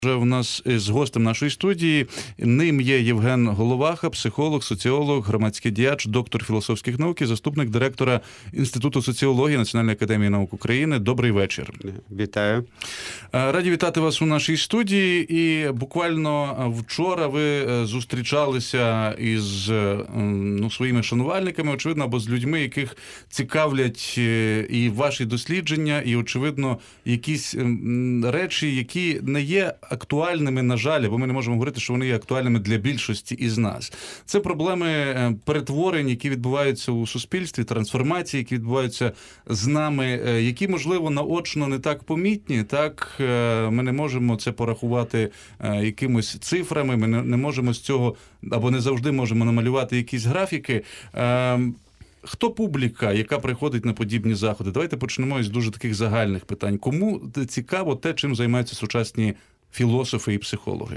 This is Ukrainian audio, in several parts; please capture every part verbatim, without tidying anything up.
Вже в нас з гостем нашої студії. Ним є Євген Головаха, психолог, соціолог, громадський діяч, доктор філософських наук і заступник директора Інституту соціології Національної академії наук України. Добрий вечір. Вітаю. Раді вітати вас у нашій студії. І буквально вчора ви зустрічалися із ну, своїми шанувальниками, очевидно, або з людьми, яких цікавлять і ваші дослідження, і, очевидно, якісь речі, які не є актуальними, на жаль, бо ми не можемо говорити, що вони є актуальними для більшості із нас. Це проблеми перетворень, які відбуваються у суспільстві, трансформації, які відбуваються з нами, які, можливо, наочно не так помітні, так ми не можемо це порахувати якимось цифрами, ми не можемо з цього, або не завжди можемо намалювати якісь графіки. Хто публіка, яка приходить на подібні заходи? Давайте почнемо із дуже таких загальних питань. Кому цікаво те, чим займаються сучасні філософи і психологи?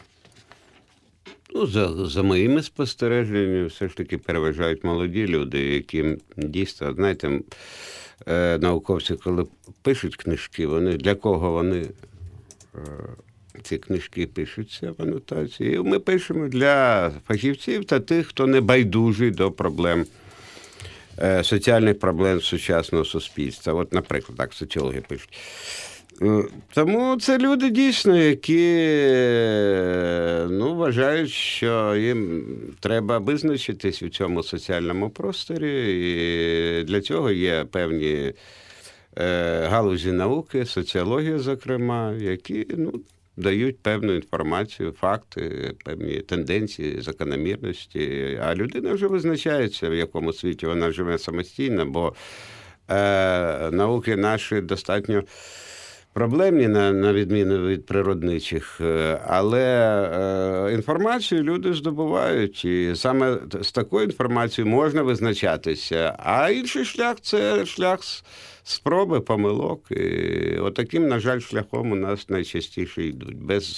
Ну, за, за моїми спостереженнями, все ж таки переважають молоді люди, яким дійсно, знаєте, науковці, коли пишуть книжки, вони для кого вони ці книжки пишуться в анотації. Ми пишемо для фахівців та тих, хто не байдужий до проблем, соціальних проблем сучасного суспільства. От, наприклад, так соціологи пишуть. Тому це люди дійсно, які ну, вважають, що їм треба визначитись у цьому соціальному просторі, і для цього є певні е, галузі науки, соціологія, зокрема, які ну, дають певну інформацію, факти, певні тенденції, закономірності, а людина вже визначається, в якому світі вона живе самостійно, бо е, науки наші достатньо проблемні, на, на відміну від природничих, але е, інформацію люди здобувають, і саме з такою інформацією можна визначатися, а інший шлях – це шлях спроби, помилок, і отаким, на жаль, шляхом у нас найчастіше йдуть, без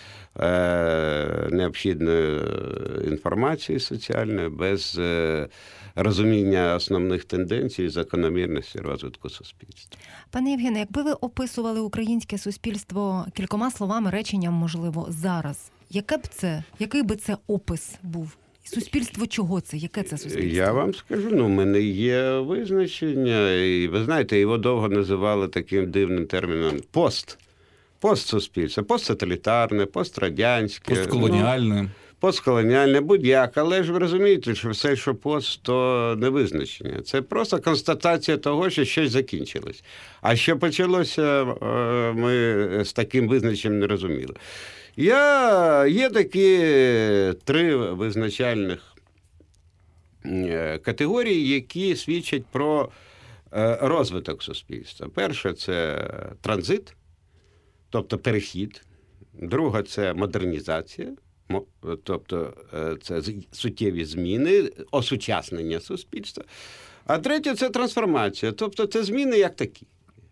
е, необхідної інформації соціальної, без е, розуміння основних тенденцій і закономірності розвитку суспільства. Пане Євгене, якби ви описували українське суспільство кількома словами, реченням, можливо, зараз, яке б це, який би це опис був? Суспільство чого це? Яке це суспільство? Я вам скажу, ну, в мене є визначення, і ви знаєте, його довго називали таким дивним терміном пост. Постсуспільство, посттоталітарне, пострадянське. Постколоніальне. Ну, постколоніальне, будь-як, але ж ви розумієте, що все, що пост, то не визначення. Це просто констатація того, що щось закінчилось. А що почалося, ми з таким визначенням не розуміли. Я, є такі три визначальних категорії, які свідчать про розвиток суспільства. Перше – це транзит, тобто перехід. Друга – це модернізація. Тобто це суттєві зміни, осучаснення суспільства. А третє – це трансформація, тобто це зміни як такі.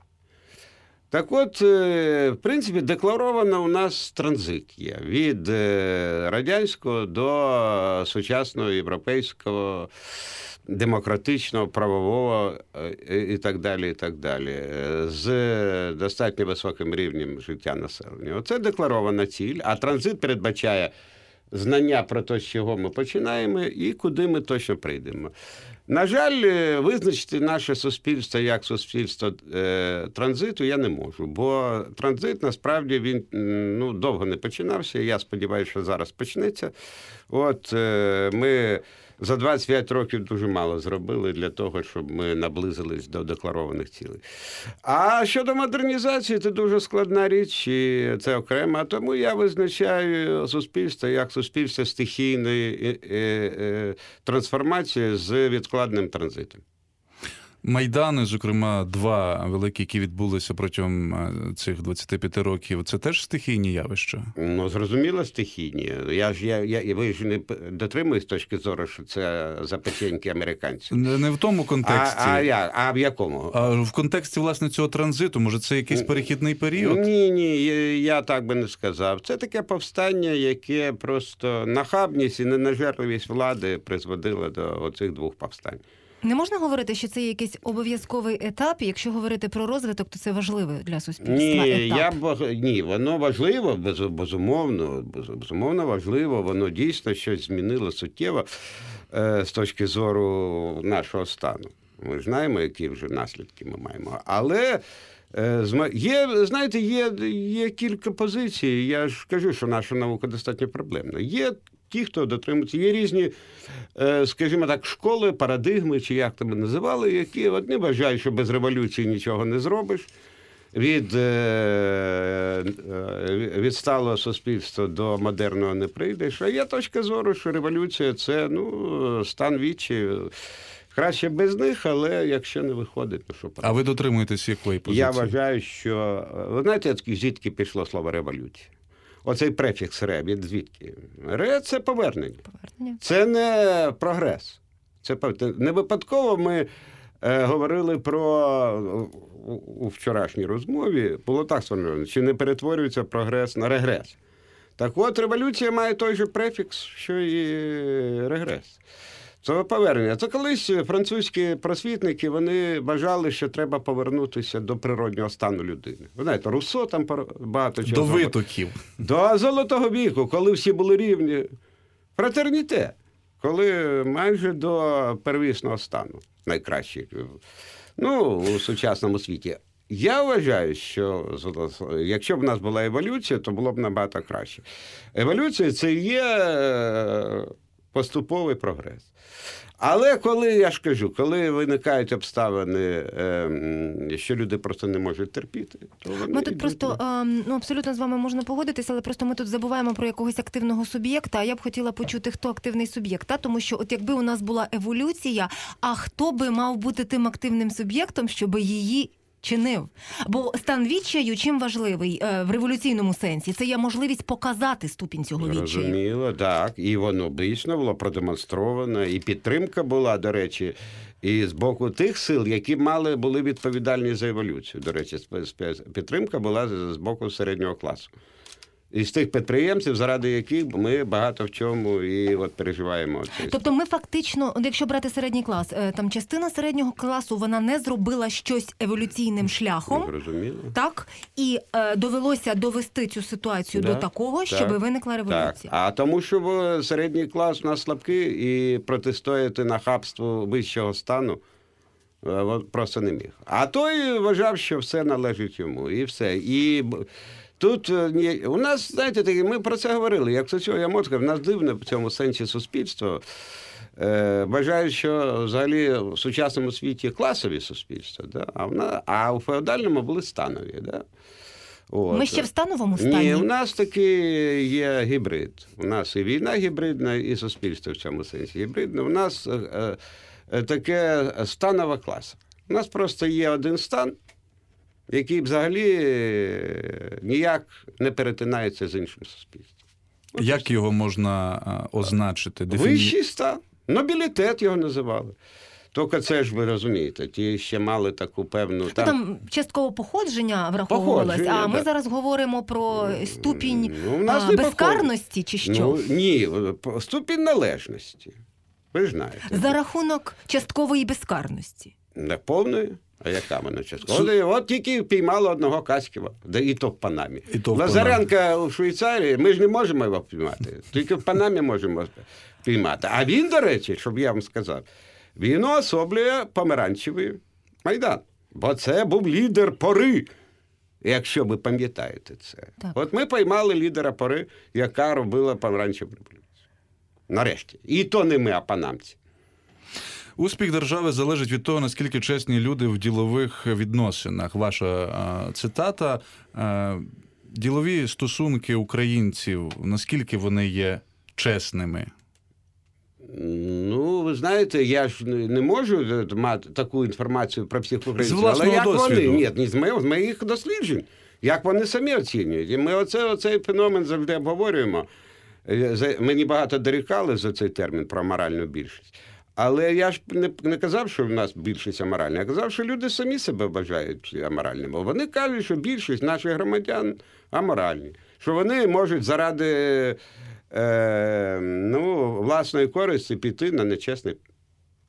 Так от, в принципі, декларовано у нас транзит є від радянського до сучасного європейського, демократичного, правового і так далі, і так далі, з достатньо високим рівнем життя населення. Оце декларована ціль, а транзит передбачає знання про те, з чого ми починаємо і куди ми точно прийдемо. На жаль, визначити наше суспільство як суспільство е, транзиту я не можу, бо транзит, насправді, він ну, довго не починався, і я сподіваюся, що зараз почнеться. От е, ми за двадцять п'ять років дуже мало зробили для того, щоб ми наблизились до декларованих цілей. А щодо модернізації, це дуже складна річ, і це окремо. Тому я визначаю суспільство як суспільство стихійної трансформації з відкладним транзитом. Майдани, зокрема, два великі, які відбулися протягом цих двадцяти п'яти років, це теж стихійні явища? Ну, зрозуміло, стихійні. Я ж, я, я, ви ж не дотримуєтесь точки зору, що це запеченьки американців. Не, не в тому контексті. А, а, я, а в якому? А в контексті, власне, цього транзиту. Може, це якийсь перехідний період? Ні, ні, я, я так би не сказав. Це таке повстання, яке просто нахабність і ненажерливість влади призводило до оцих двох повстань. Не можна говорити, що це є якийсь обов'язковий етап, і якщо говорити про розвиток, то це важливий для суспільства Ні, етап. я б ні, воно важливо, без- безумовно, без- безумовно важливо, воно дійсно щось змінило суттєво е, з точки зору нашого стану. Ми ж знаємо, які вже наслідки ми маємо. Але е, зма- є, знаєте, є, є кілька позицій. Я ж кажу, що наша наука достатньо проблемна. Є ті, хто дотримується, є різні, е, скажімо так, школи, парадигми, чи як там називали, які одні вважають, що без революції нічого не зробиш. Від е, відсталого суспільства до модерного не прийдеш. А є точка зору, що революція – це ну, стан вічі. Краще без них, але якщо не виходить, то що А правда. ви дотримуєтесь якої позиції? Я вважаю, що... Ви знаєте, звідки пішло слово революція? Оцей префікс «ре», від звідки? «Ре» – це повернення. Повернення. Це не прогрес. Це пов- не випадково ми е, говорили про у, у вчорашній розмові, було так сформульовано, чи не перетворюється прогрес на регрес. Так от, революція має той же префікс, що і регрес. Це повернення. Це колись французькі просвітники, вони вважали, що треба повернутися до природнього стану людини. Ви знаєте, Руссо там пор- багато чого. До зробив. витоків. До Золотого віку, коли всі були рівні. Фратерніте, коли майже до первісного стану найкращих. Ну, у сучасному світі. Я вважаю, що якщо б у нас була еволюція, то було б набагато краще. Еволюція – це є е, поступовий прогрес. Але коли, я ж кажу, коли виникають обставини, ем, що люди просто не можуть терпіти, то вони Ми тут йдуть просто на- ем, ну абсолютно з вами можна погодитися, але просто ми тут забуваємо про якогось активного суб'єкта. А я б хотіла почути, хто активний суб'єкт. Та? Тому що, от якби у нас була еволюція, а хто би мав бути тим активним суб'єктом, щоб її чинив? Бо стан відчаю чим важливий е, в революційному сенсі? Це є можливість показати ступінь цього відчаю. Зрозуміло, так. І воно дійсно було продемонстровано, і підтримка була, до речі, і з боку тих сил, які мали, були відповідальні за еволюцію. До речі, спе- спе- підтримка була з з боку середнього класу. І з тих підприємців, заради яких ми багато в чому і от переживаємо. цей Тобто ми фактично, от якщо брати середній клас, е, там частина середнього класу, вона не зробила щось еволюційним шляхом, Зрозуміло. так? І е, довелося довести цю ситуацію Да, до такого, так, щоб виникла Так, революція. а тому, що в- середній клас у нас слабкий і протистояти нахабству вищого стану е, от просто не міг. А той вважав, що все належить йому, і все. І б- тут е, ні- у нас, знаєте, такі, ми про це говорили, як соціолог, я можу сказати, в нас дивне в цьому сенсі суспільство. Е, Вважають, що взагалі в сучасному світі класові суспільства, да? а, вона, а у феодальному були станові. Да? От. Ми ще в становому стані. Ні, у нас такий є гібрид. У нас і війна гібридна, і суспільство в цьому сенсі гібридне. У нас е, е, таке станова класа. У нас просто є один стан, який взагалі е, ніяк не перетинається з іншим суспільством. От Як його можна а, означити? Дефіні- Вищий стан. Нобілітет його називали. Тільки це ж ви розумієте, ті ще мали таку певну... Ну, там частково походження враховувалось, Походження, а ми да. зараз говоримо про ступінь Ну, у нас а, не безкарності чи що? Ну, ні, ступінь належності. Ви ж знаєте. За рахунок часткової безкарності. Не повної, а яка вона часткова? От, от тільки піймали одного Каськіва, да і то в Панамі. І то в Лазаренка у Швейцарії, ми ж не можемо його впіймати. Тільки в Панамі можемо впіймати. А він, до речі, щоб я вам сказав, він уособлює помаранчевий Майдан. Бо це був лідер пори, якщо ви пам'ятаєте це. Так. От ми поймали лідера пори, яка робила помаранчеву революцію. Нарешті. І то не ми, а панамці. Успіх держави залежить від того, наскільки чесні люди в ділових відносинах. Ваша а, цитата. А, ділові стосунки українців, наскільки вони є чесними? Ну, ви знаєте, я ж не не можу мати таку інформацію про всіх українців. З власного але як досвіду. вони? Ні, не з моїх, з моїх досліджень. Як вони самі оцінюють. І ми оце, оцей феномен завжди обговорюємо. Е, за- Мені багато дорікали за цей термін про моральну більшість. Але я ж не, не казав, що в нас більшість аморальна. Я казав, що люди самі себе вважають аморальними. Вони кажуть, що більшість наших громадян аморальні. Що вони можуть заради е, ну, власної користі піти на нечесний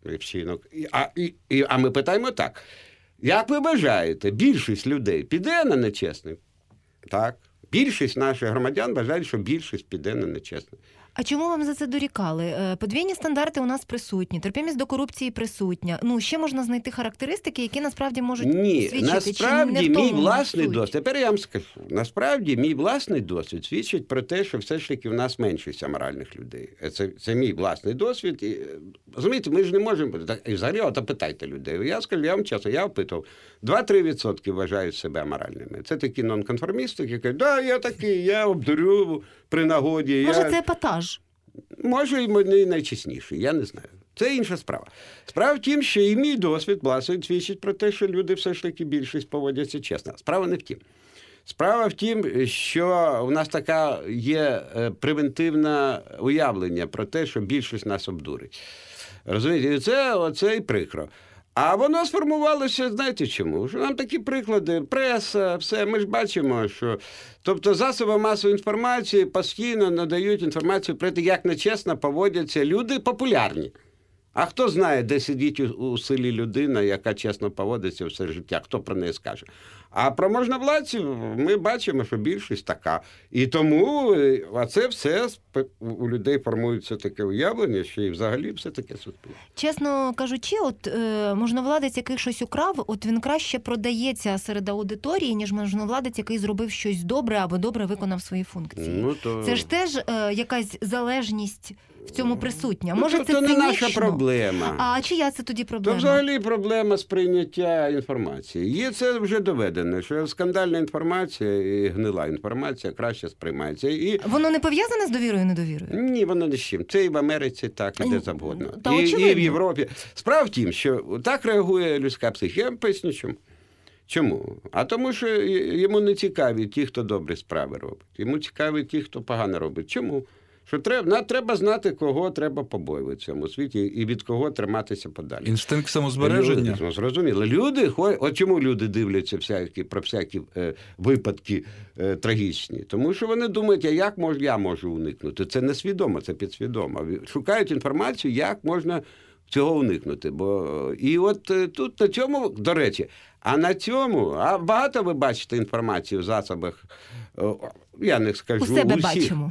вчинок. І- А, і, і, а ми питаємо так. Як ви вважаєте, більшість людей піде на нечесне? Так. Більшість наших громадян вважають, що більшість піде на нечесне. А чому вам за це дорікали? Е, Подвійні стандарти у нас присутні, терпімість до корупції присутня. Ну, ще можна знайти характеристики, які насправді можуть Ні, свідчити. Чи не насправді в тому мій власний суть? досвід, тепер я вам скажу, насправді мій власний досвід свідчить про те, що все ж таки в нас меншість аморальних людей. Це, це мій власний досвід. І, розумієте, ми ж не можемо, так, і взагалі, от питайте людей. Я скажу, я вам чесно, я опитував, два-три відсотки вважають себе аморальними. Це такі нонконформісти, які кажуть, да, я такий, я обдурю при нагоді. Може, я... це епатаж? Може, і не найчесніший, я не знаю. Це інша справа. Справа в тім, що і мій досвід, власне, свідчить про те, що люди все ж таки більшість поводяться чесно. Справа не в тім. Справа в тім, що у нас така є превентивне уявлення про те, що більшість нас обдурить. Розумієте, і це оце і прикро. А воно сформувалося, знаєте чому? Що нам такі приклади, преса, все, ми ж бачимо, що... Тобто засоби масової інформації постійно надають інформацію про те, як нечесно поводяться люди популярні. А хто знає, де сидить у, у селі людина, яка чесно поводиться все життя, хто про неї скаже? А про можновладців ми бачимо, що більшість така. І тому, а це все у людей формується таке уявлення, що і взагалі все таке суспільне. Чесно кажучи, от е, можновладець, який щось украв, от він краще продається серед аудиторії, ніж можновладець, який зробив щось добре або добре виконав свої функції. Ну, то... Це ж теж е, якась залежність в цьому присутня. Ну, Може, то, це то не цинічно? наша проблема. А чия це тоді проблема? То взагалі проблема сприйняття інформації. Є це вже доведено, що скандальна інформація і гнила інформація краще сприймається. І... Воно не пов'язане з довірою і недовірою? Ні, воно не з чим. Це і в Америці так, і де завгодно. Та і, очевидно. і в Європі. Справа в тім, що так реагує людська психіка. Я вам поясню чому. Чому? А тому, що йому не цікаві ті, хто добрі справи робить. Йому цікаві ті, хто погано робить. Чому? Що треба, треба знати, кого треба побоювати в цьому світі і від кого триматися подалі. Інстинкт самозбереження. Люди, ну, зрозуміло. Люди, от чому люди дивляться всякі, про всякі е, випадки е, трагічні? Тому що вони думають, а як мож, я можу уникнути? Це не свідомо, це підсвідомо. Шукають інформацію, як можна цього уникнути. Бо, і от е, тут на цьому, до речі, а на цьому, а багато ви бачите інформації в засобах, е, я не скажу, У себе усіх. бачимо.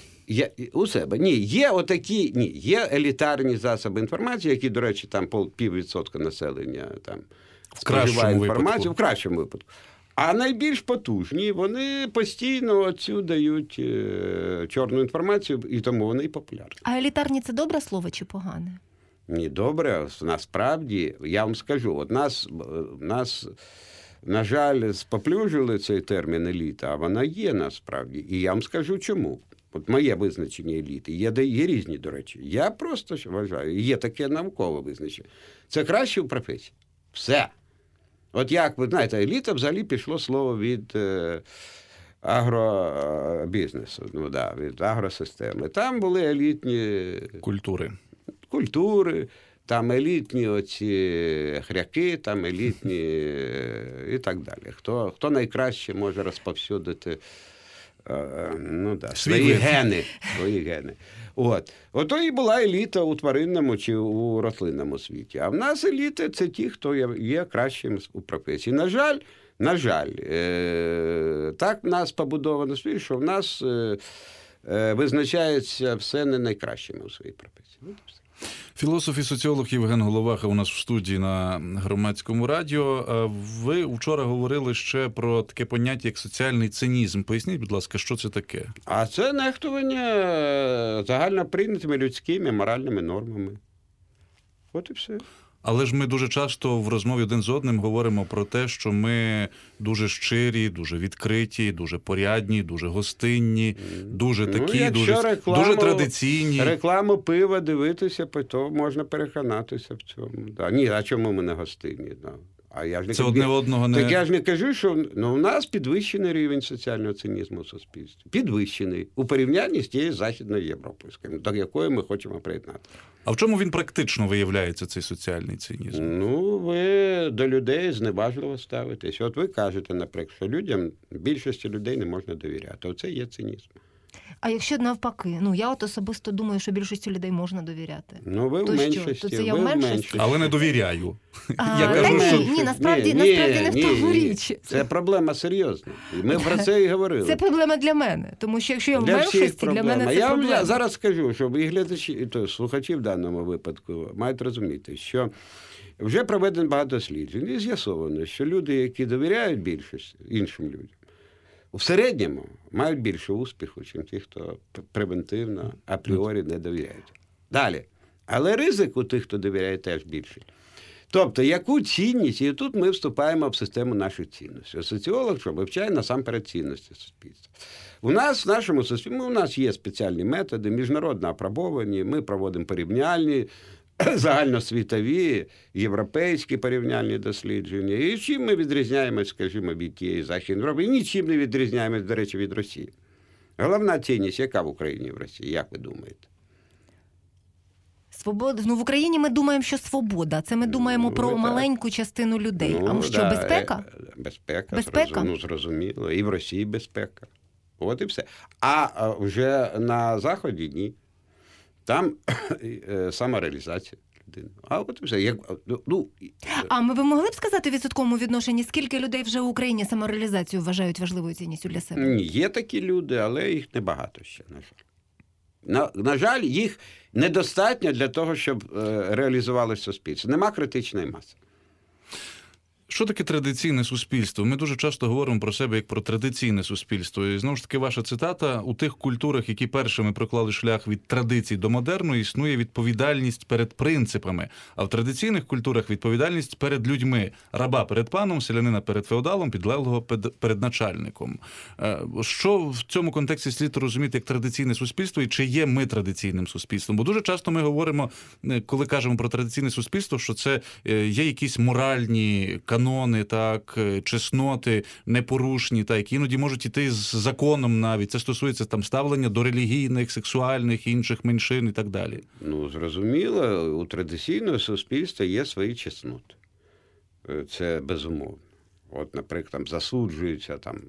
Є, у себе. Ні, є отакі, ні, є елітарні засоби інформації, які, до речі, там пол, піввідсотка населення там споживає інформацію, випадку. в кращому випадку. А найбільш потужні, вони постійно цю дають е, чорну інформацію, і тому вони і популярні. А елітарні – це добре слово чи погане? Ні, добре, насправді, я вам скажу, от нас, нас на жаль, споплюжили цей термін еліта, а вона є насправді. І я вам скажу чому. От моє визначення еліти, є, є різні, до речі. Я просто вважаю, є таке наукове визначення. Це краще в професії. Все. От як, ви знаєте, еліта взагалі пішло слово від е, агробізнесу, ну, да, від агросистеми. Там були елітні Культури. культури, там елітні оці хряки, там елітні і так далі. Хто, хто найкраще може розповсюдити ну, да, свої вид. гени. Свої гени. От. Ото і була еліта у тваринному чи у рослинному світі. А в нас еліта – це ті, хто є, є кращим у професії. На жаль, на жаль, е- так в нас побудовано світ, що в нас е- е- визначається все не найкращими у своїй професії. От і все. Філософ і соціолог Євген Головаха у нас в студії на Громадському радіо. Ви вчора говорили ще про таке поняття, як соціальний цинізм. Поясніть, будь ласка, що це таке? А це нехтування загально прийнятими людськими моральними нормами. От і все. Але ж ми дуже часто в розмові один з одним говоримо про те, що ми дуже щирі, дуже відкриті, дуже порядні, дуже гостинні, дуже такі, ну, дуже, рекламу, дуже традиційні. Рекламу пива дивитися, то можна переконатися в цьому. Да. Ні, а чому ми не гостинні? Да. А я ж не Це кажу, одне одного не... Так я ж не кажу, що ну, у нас підвищений рівень соціального цинізму в суспільстві. Підвищений. У порівнянні з тією Західною Європою, до якої ми хочемо приєднати. А в чому він практично виявляється, цей соціальний цинізм? Ну, ви до людей зневажливо ставитесь. От ви кажете, наприклад, що людям, більшості людей не можна довіряти. Оце є цинізм. А якщо навпаки, ну я от особисто думаю, що більшості людей можна довіряти. Ну, ви То в що? меншості. То це я ви в в меншості? меншості. Але не довіряю. А, Я та кажу, ні, що... ні, насправді, Ні, насправді не в ні, тому ні. річ. Це проблема серйозна. І ми про це і говорили. Це проблема для мене, тому що якщо я в Для всіх меншості, для проблема. мене це я вам проблема. зараз скажу, що і глядачі, і то слухачі в даному випадку мають розуміти, що вже проведено багато досліджень і з'ясовано, що люди, які довіряють більшості іншим людям, в середньому мають більше успіху, ніж ті, хто превентивно апріорі не довіряють. Далі. Але ризик у тих, хто довіряє, теж більший. Тобто, яку цінність, і тут ми вступаємо в систему наших цінностей. Соціолог, що вивчає насамперед цінності суспільства. У нас, в нашому суспільстві, у нас є спеціальні методи, міжнародно апробовані, ми проводимо порівняльні, загальносвітові, європейські порівняльні дослідження. І чим ми відрізняємось, скажімо, від тієї Західної Європи? І нічим не відрізняємось, до речі, від Росії. Головна цінність, яка в Україні і в Росії, як ви думаєте? Свобода. Ну, в Україні ми думаємо, що свобода. Це ми думаємо Ну, про так. маленьку частину людей. Ну, а що, да, безпека? е, Безпека, Безпека? зрозу- ну, зрозуміло. І в Росії безпека. От і все. А а, вже на Заході ні. Там е, самореалізація людини. А от і все. Як, ну, А ми ви могли б сказати в відсотковому відношенні, скільки людей вже в Україні самореалізацію вважають важливою цінністю для себе? ні, є такі люди, але їх небагато ще, на жаль. На, на жаль, їх недостатньо для того, щоб е, реалізувалося суспільство. Нема критичної маси. Що таке традиційне суспільство? Ми дуже часто говоримо про себе як про традиційне суспільство. І знову ж таки, ваша цитата: у тих культурах, які першими проклали шлях від традицій до модерну, існує відповідальність перед принципами. А в традиційних культурах відповідальність перед людьми. Раба перед паном, селянина перед феодалом, підлеглого перед начальником. Що в цьому контексті слід розуміти як традиційне суспільство, і чи є ми традиційним суспільством? Бо дуже часто ми говоримо, коли кажемо про традиційне суспільство, що це є якісь моральні канони, так, чесноти непорушні, так, іноді можуть іти з законом навіть. Це стосується там ставлення до релігійних, сексуальних, інших меншин і так далі. Ну, зрозуміло, у традиційного суспільства є свої чесноти. Це безумовно. От, наприклад, там засуджуються там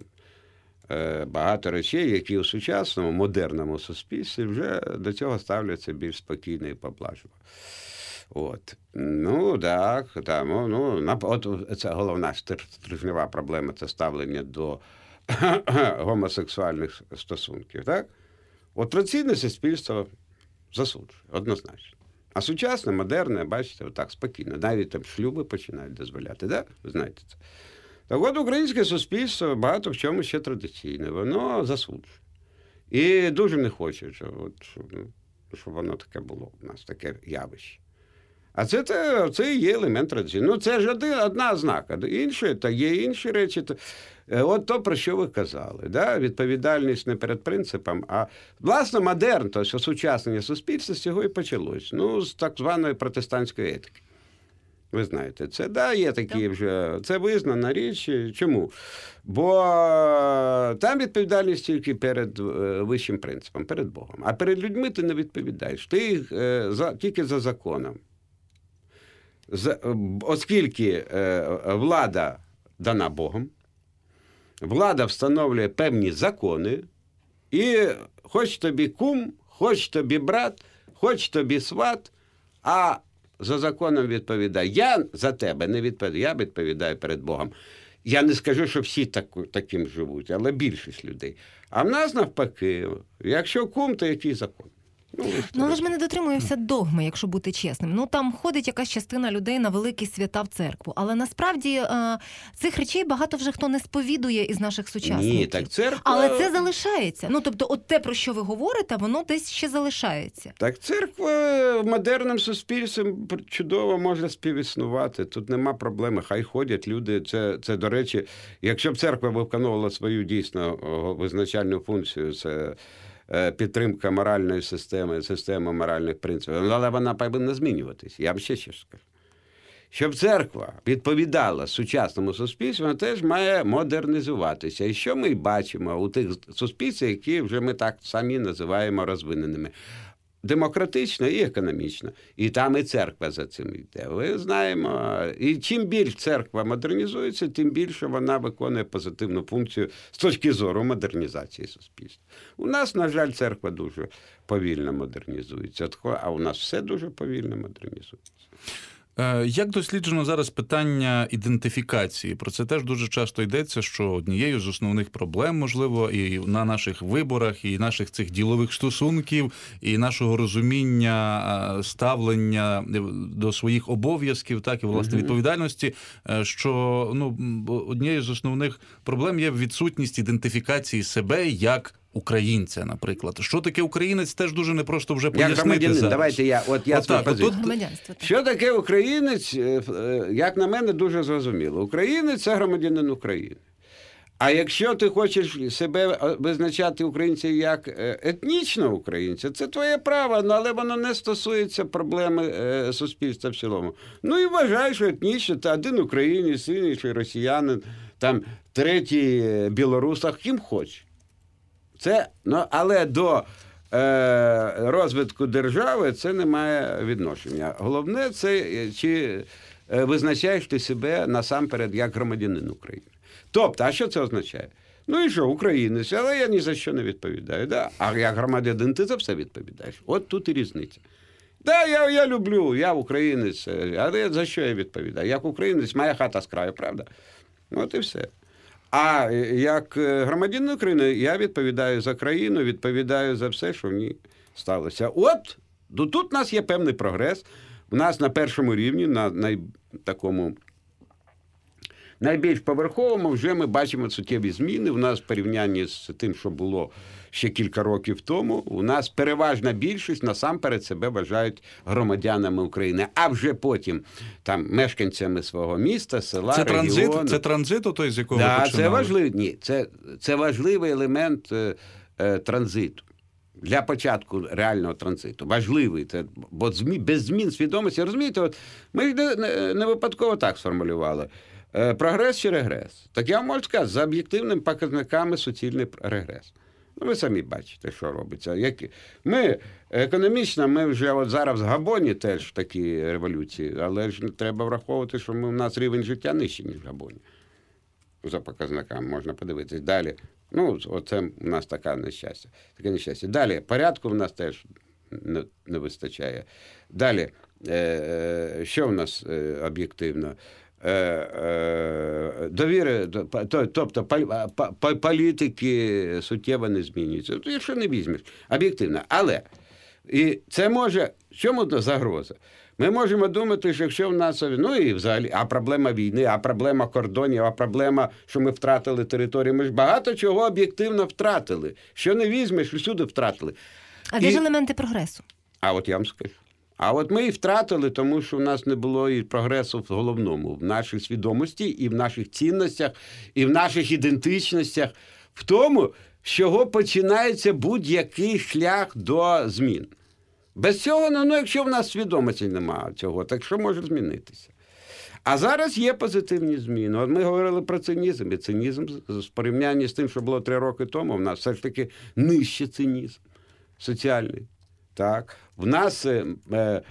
багато речей, які у сучасному, модерному суспільстві вже до цього ставляться більш спокійно і поблажливо. От. Ну, так, так. Ну, от це головна стрижнева проблема, це ставлення до гомосексуальних стосунків, так? От традиційне суспільство засуджує, однозначно. А сучасне, модерне, бачите, отак, спокійно. Навіть там шлюби починають дозволяти, так? Ви знаєте це. Так от українське суспільство багато в чому ще традиційне, воно засуджує. І дуже не хоче, щоб, от, щоб, щоб воно таке було у нас, таке явище. А це, це, це і є елемент традиції. Ну, це ж один, одна ознака. Інше, та є інші речі. То, от то, про що ви казали. Да? Відповідальність не перед принципом, а, власне, модерн, тобто осучаснення суспільства з цього і почалось. Ну, з так званої протестантської етики. Ви знаєте, це, да, є такі вже, це визнана річ. Чому? Бо там відповідальність тільки перед вищим принципом, перед Богом. А перед людьми ти не відповідаєш. Ти їх за, тільки за законом. Оскільки влада дана Богом, влада встановлює певні закони, і хоч тобі кум, хоч тобі брат, хоч тобі сват, а за законом відповідає. Я за тебе не відповідаю, я відповідаю перед Богом. Я не скажу, що всі так, таким живуть, але більшість людей. А в нас навпаки, якщо кум, то який закон? Ну, ну, але ж ми не дотримуємося догми, якщо бути чесним. Ну, там ходить якась частина людей на великі свята в церкву. Але насправді е- цих речей багато вже хто не сповідує із наших сучасників. Ні, так церква... Але це залишається. Ну, тобто, от те, про що ви говорите, воно десь ще залишається. Так церква в модерному суспільстві чудово може співіснувати. Тут нема проблеми. Хай ходять люди. Це, це, до речі, якщо б церква виконувала свою дійсно визначальну функцію, це підтримка моральної системи, системи моральних принципів. Але вона повинна змінюватися. Я б ще ще скажу. Щоб церква відповідала сучасному суспільству, вона теж має модернізуватися. І що ми бачимо у тих суспільствах, які вже ми так самі називаємо розвиненими? демократична і економічна. І там і церква за цим йде. Ви знаємо, і чим більше церква модернізується, тим більше вона виконує позитивну функцію з точки зору модернізації суспільства. У нас, на жаль, церква дуже повільно модернізується, а у нас все дуже повільно модернізується. Як досліджено зараз питання ідентифікації? Про це теж дуже часто йдеться, що однією з основних проблем, можливо, і на наших виборах, і наших цих ділових стосунків, і нашого розуміння, ставлення до своїх обов'язків, так, і, власне, відповідальності, що, ну, однією з основних проблем є відсутність ідентифікації себе як українця, наприклад. Що таке українець, теж дуже непросто вже пояснити. Як громадянин, зараз. давайте я, от я От так, позицію. от тут- Громадянство. так. Що таке українець, як на мене, дуже зрозуміло. Українець – це громадянин України. А якщо ти хочеш себе визначати українців як етнічного українця, це твоє право, але воно не стосується проблеми суспільства в цілому. Ну і вважай, що етнічно, та один українець, інший росіянин, там третій білорус, а ким хочеш. Це, ну, але до е, розвитку держави це не має відношення. Головне, це чи е, визначаєш ти себе насамперед як громадянин України. Тобто, а що це означає? Ну і що, українець, але я ні за що не відповідаю. Да? А як громадянин ти за все відповідаєш. От тут і різниця. Да, я, я люблю, я українець, але за що я відповідаю? Як українець, моя хата з краю, правда? От і все. А як громадянин України я відповідаю за країну, відповідаю за все, що в ній сталося. От, тут у нас є певний прогрес. У нас на першому рівні, на най, такому найбільш поверховому, вже ми бачимо суттєві зміни. У нас в порівнянні з тим, що було ще кілька років тому, у нас переважна більшість насамперед себе вважають громадянами України, а вже потім там мешканцями свого міста, села, Це регіону. транзит, це транзит, той, з якого Да, ви починали? це важливий, ні, це, це важливий елемент е, е, транзиту. Для початку реального транзиту. Важливий. Це, бо змі, без змін свідомості, розумієте, от ми не, не, не випадково так сформулювали. Е, прогрес чи регрес? Так я вам можу сказати, за об'єктивними показниками суцільний регрес. Ну, ви самі бачите, що робиться. Як... Ми економічно, ми вже от зараз в Габоні теж такі революції, але ж треба враховувати, що ми, у нас рівень життя нижчий, ніж в Габоні. За показниками можна подивитись. Далі, ну, оце у нас така нещастя. Таке нещастя. Далі, порядку в нас теж не, не вистачає. Далі, е, е, що в нас е, об'єктивно? Е, е, довіри, тобто політики суттєво не змінюються. Якщо не візьмеш, об'єктивно. Але, і це може, в чому загроза? Ми можемо думати, що якщо в нас, ну і взагалі, а проблема війни, а проблема кордонів, а проблема, що ми втратили територію, ми ж багато чого об'єктивно втратили. Що не візьмеш, всюди втратили. А де і... ж елементи прогресу? А от я вам скажу. А от ми і втратили, тому що в нас не було і прогресу в головному, в нашій свідомості, і в наших цінностях, і в наших ідентичностях, в тому, з чого починається будь-який шлях до змін. Без цього, ну, якщо в нас свідомості немає цього, так що може змінитися? А зараз є позитивні зміни. От ми говорили про цинізм, і цинізм в порівнянні з тим, що було три роки тому, в нас все ж таки нижче цинізм соціальний. Так, в нас е, е,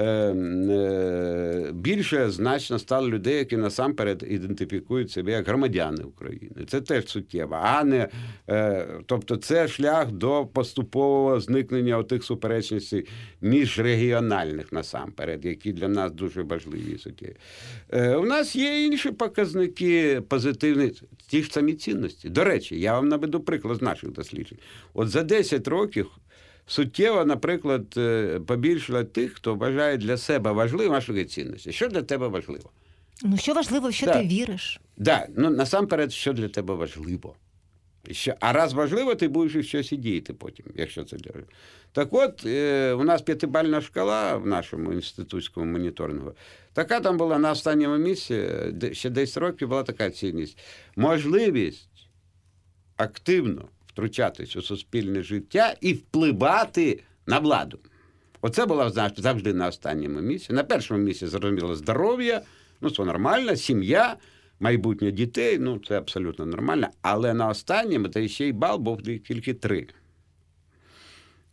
е, більше значно стало людей, які насамперед ідентифікують себе як громадяни України. Це теж суттєво. А не, е, тобто це шлях до поступового зникнення отих суперечностей міжрегіональних насамперед, які для нас дуже важливі і суттєві. Е, у нас є інші показники позитивні, ті ж самі цінності. До речі, я вам наведу приклад з наших досліджень. От за десять років суттєво, наприклад, побільшало тих, хто вважає для себе важливим нашої цінності. Що для тебе важливо? Ну, що важливо, в що да. ти віриш? Так, да. Ну, насамперед, що для тебе важливо. Що... А раз важливо, ти будеш і щось і діяти потім, якщо це для... Так от, е, у нас п'ятибальна шкала в нашому інститутському моніторингу. Така там була на останньому місці, ще десять років була така цінність. Можливість активно втручатись у суспільне життя і впливати на владу. Оце було завжди на останньому місці. На першому місці, зрозуміло, здоров'я, ну це нормально, сім'я, майбутнє дітей, ну це абсолютно нормально. Але на останньому, та ще й бал був тільки три.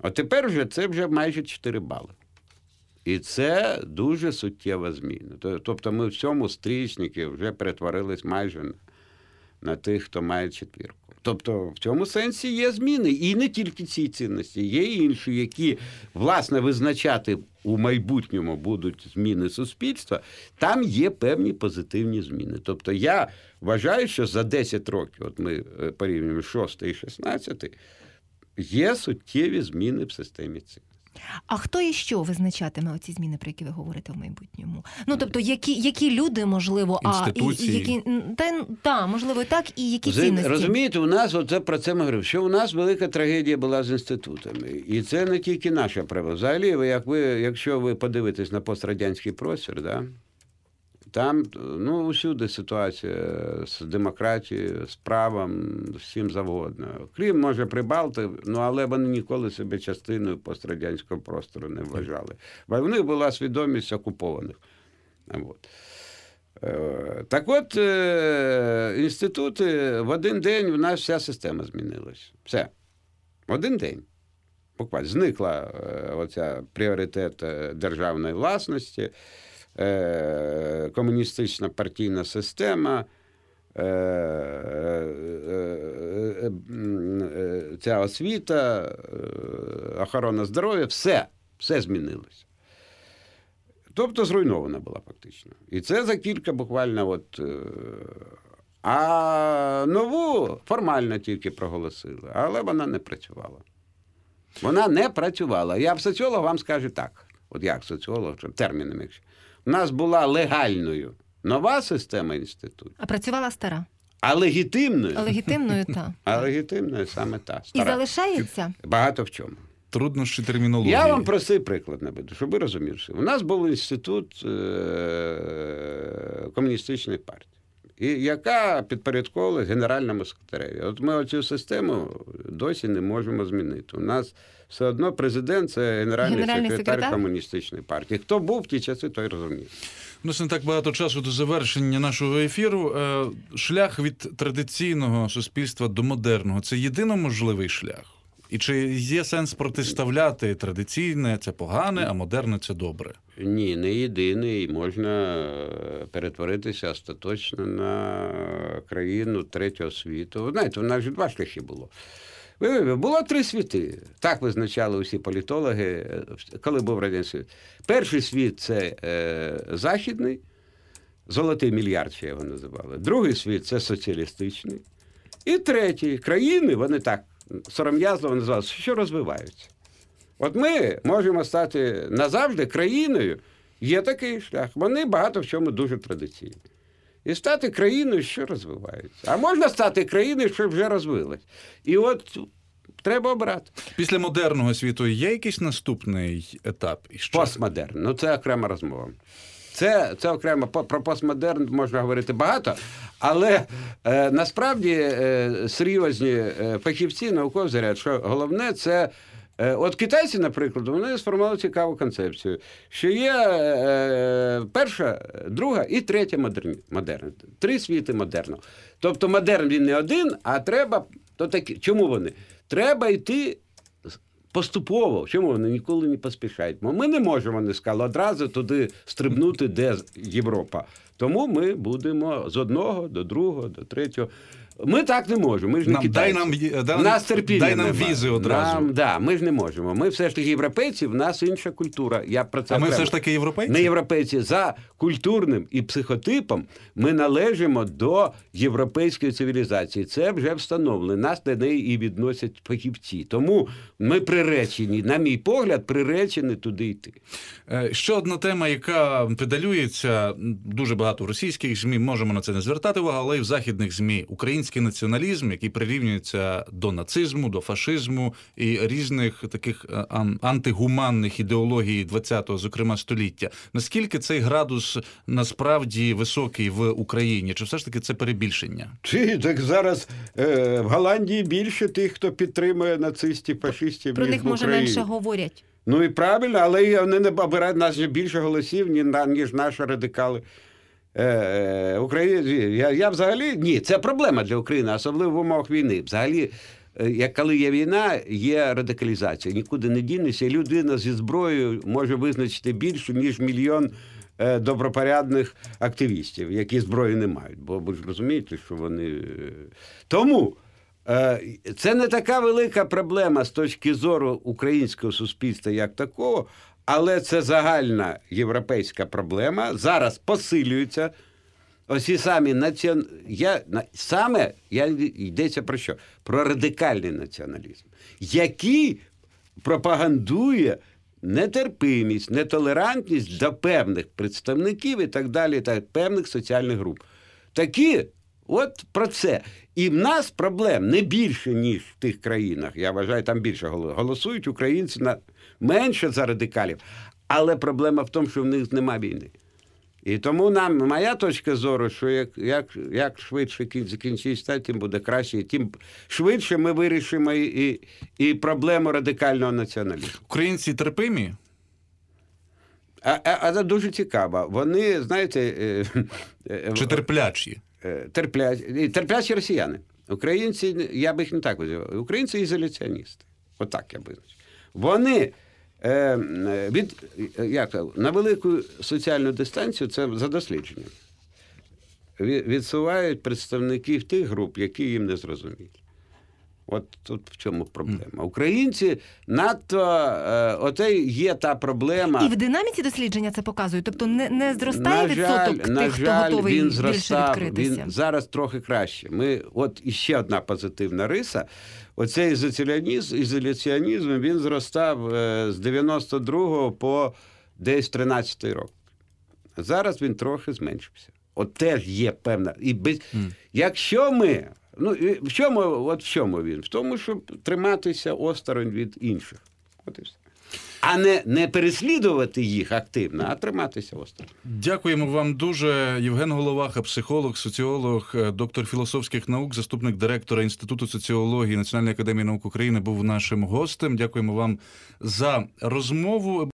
От тепер вже це вже майже чотири бали. І це дуже суттєва зміна. Тобто ми в цьому стрічники вже перетворились майже на, на тих, хто має четвірку. Тобто в цьому сенсі є зміни. І не тільки ці цінності, є і інші, які, власне, визначати у майбутньому будуть зміни суспільства, там є певні позитивні зміни. Тобто я вважаю, що за десять років, от ми порівнюємо шостий і шістнадцятий, є суттєві зміни в системі цінностей. А хто і що визначатиме оці зміни, про які ви говорите в майбутньому? Ну, тобто, які, які люди, можливо, інституції. а і, і які та, та, можливо, і так, і які цінності? Розумієте, у нас, оце про це ми говоримо, що у нас велика трагедія була з інститутами. І це не тільки наша право. Взагалі, ви, як ви, якщо ви подивитесь на пострадянський простір, да, там, ну, усюди ситуація з демократією, з правом, всім завгодно. Крім, може, Прибалти, ну, але вони ніколи себе частиною пострадянського простору не вважали. Бо в них була свідомість окупованих. От. Так от, інститути, в один день в нас вся система змінилась. Все. В один день. Буквально зникла оця пріоритет державної власності, комуністична партійна система, ця освіта, охорона здоров'я, все, все змінилося. Тобто зруйнована була фактично. І це за кілька буквально от... А нову формально тільки проголосили, але вона не працювала. Вона не працювала. Я б соціолог вам скажу так, от як соціолог, термінами, якщо. У нас була легальною нова система інститутів. А працювала стара. А легітимною. А легітимною, та. А легітимною саме та. Стара. І залишається? Багато в чому. Труднощі термінології. Я вам простий приклад наведу, щоб ви розуміли. У нас був інститут е- комуністичної партії, і яка підпорядковувалась генеральному секретареві. От ми оцю систему досі не можемо змінити. У нас все одно президент – це генеральний, генеральний секретар, секретар комуністичної партії. Хто був в ті часи, той розуміє. У нас не так багато часу до завершення нашого ефіру. Шлях від традиційного суспільства до модерного – це єдино можливий шлях? І чи є сенс протиставляти традиційне – це погане, а модерне – це добре? Ні, не єдиний. Можна перетворитися остаточно на країну третього світу. Ви знаєте, у нас же два шляхи було. Було три світи. Так визначали усі політологи, коли був Радянський Союз. Перший світ – це е, західний, золотий мільярд, ще його називали. Другий світ – це соціалістичний. І третій – країни, вони так сором'язливо називали, що розвиваються. От ми можемо стати назавжди країною, є такий шлях. Вони багато в чому дуже традиційні. І стати країною, що розвивається. А можна стати країною, що вже розвилась. І от треба обрати. Після модерного світу є якийсь наступний етап? Постмодерн. Ну, це окрема розмова. Це, це окремо. Про постмодерн можна говорити багато, але е, насправді е, серйозні е, фахівці, науковці говорять, що головне – це от китайці, наприклад, вони сформували цікаву концепцію, що є е, перша, друга і третя модерн. модерн. Три світи модерну. Тобто модерн він не один, а треба... То такі, чому вони? Треба йти поступово. Чому вони ніколи не поспішають? Бо ми не можемо, вони сказали, одразу туди стрибнути, де Європа. Тому ми будемо з одного до другого, до третього. Ми так не можемо, ми ж не нам, китайці. Дай нам, дай, нас терпіння дай нам немає. візи одразу. Нам, да, ми ж не можемо. Ми все ж таки європейці, в нас інша культура. Я про це а ми окремо. все ж таки європейці? Не європейці. За культурним і психотипом ми належимо до європейської цивілізації. Це вже встановлено. Нас до неї і відносять фахівці. Тому ми приречені, на мій погляд, приречені туди йти. Ще одна тема, яка педалюється дуже багато в російських ЗМІ, можемо на це не звертати увагу, але і в західних ЗМІ. Український націоналізм, який прирівнюється до нацизму, до фашизму і різних таких антигуманних ідеологій ХХ, зокрема, століття. Наскільки цей градус насправді високий в Україні? Чи все ж таки це перебільшення? Чи так зараз е, в Голландії більше тих, хто підтримує нацистів, фашистів, про ніж них в може Україні. менше говорять. Ну і правильно, але вони не обирають нас більше голосів, ніж наші радикали. Е, Україні, я, я взагалі, ні, це проблема для України, особливо в умовах війни. Взагалі, е, як коли є війна, є радикалізація. Нікуди не дінешся. І людина зі зброєю може визначити більше, ніж мільйон е, добропорядних активістів, які зброї не мають. Бо ви ж розумієте, що вони... е, Тому е, це не така велика проблема з точки зору українського суспільства як такого, але це загальна європейська проблема. Зараз посилюється. Оці самі націон... я... саме я... йдеться про що? Про радикальний націоналізм, який пропагандує нетерпимість, нетолерантність до певних представників і так далі, та певних соціальних груп. Такі, от про це. І в нас проблем не більше, ніж в тих країнах. Я вважаю, там більше голосують українці на... менше за радикалів. Але проблема в тому, що в них нема війни. І тому нам, моя точка зору, що як, як, як швидше закінчиться, тим буде краще, і тим швидше ми вирішимо і, і, і проблему радикального націоналізму. Українці терпимі? А, а, а це дуже цікаво. Вони, знаєте... Е, е, Чи терплячі? е, терплячі, терплячі росіяни. Українці, я би їх не так визивав, українці ізоляціоністи. Отак я би визначив. Вони... Від, як, на велику соціальну дистанцію, це за дослідженням, відсувають представників тих груп, які їм не зрозумілі. От тут в чому проблема. Українці надто, оте є та проблема. І в динаміці дослідження це показує? Тобто не, не зростає на відсоток жаль, тих, на хто жаль, готовий він більше зростав, відкритися? Він зараз трохи краще. Ми, от іще одна позитивна риса. Оцей ізоляціонізм, ізоляціонізм він зростав е, з дев'яносто другого по десь тринадцятий рік. Зараз він трохи зменшився. От теж є певна... І без... Mm. Якщо ми... Ну, в чому, от в чому він? В тому, щоб триматися осторонь від інших. От і все. А не, не переслідувати їх активно, а триматися осторонь. Дякуємо вам дуже. Євген Головаха, психолог, соціолог, доктор філософських наук, заступник директора Інституту соціології Національної академії наук України, був нашим гостем. Дякуємо вам за розмову.